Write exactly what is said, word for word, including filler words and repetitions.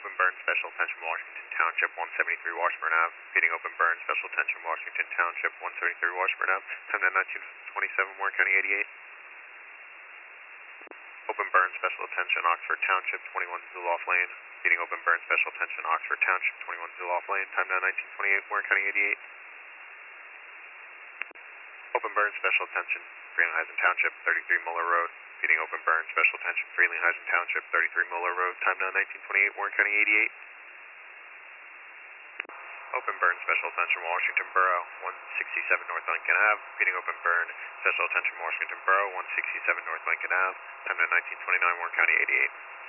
open burn, special attention Washington Township, one seventy-three Washburn Ave. Feeding open burn, special attention Washington Township, one seventy-three Washburn Ave. Time now nineteen twenty-seven, Warren County eighty-eight. Open burn, special attention Oxford Township, twenty-one Zuloff Lane. Feeding open burn, special attention Oxford Township, twenty-one Zuloff Lane. Time now nineteen twenty-eight, Warren County eighty-eight. Open burn, special attention Frelinghuysen Township, thirty-three Muller Road. Feeding open burn, special attention Frelinghuysen Township, thirty-three Muller Road. Time now nineteen twenty-eight, Warren County eighty-eight. Open burn, special attention Washington Borough, one sixty-seven North Lincoln Ave. Feeding open burn, special attention Washington Borough, one sixty-seven North Lincoln Ave. Time now nineteen twenty-nine, Warren County eighty-eight.